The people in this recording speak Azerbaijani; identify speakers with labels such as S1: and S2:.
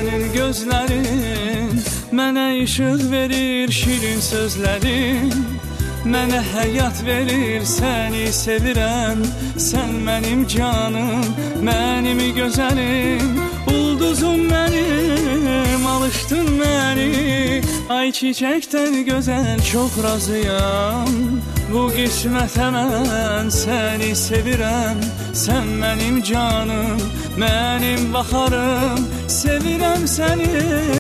S1: sənin gözlərin, mənə işıq verir şirin sözlərin, mənə həyat verir, səni sevirəm, sən mənim canım, mənim gözəlim, ulduzum mənim, alışdın məni, ay çiçəkdən gözəl, çox razıyam, bu qismətə mən səni sevirəm, sən mənim canım, mənim baxarım, sevirəm səni.